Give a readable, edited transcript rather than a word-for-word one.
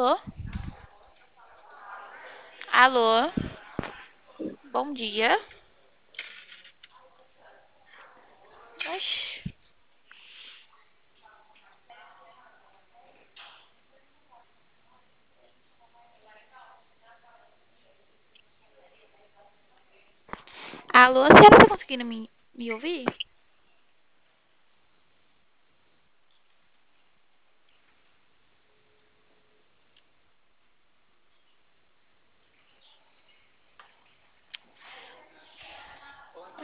Alô? Alô? Bom dia. Oxi. Alô, a senhora tá conseguindo me ouvir?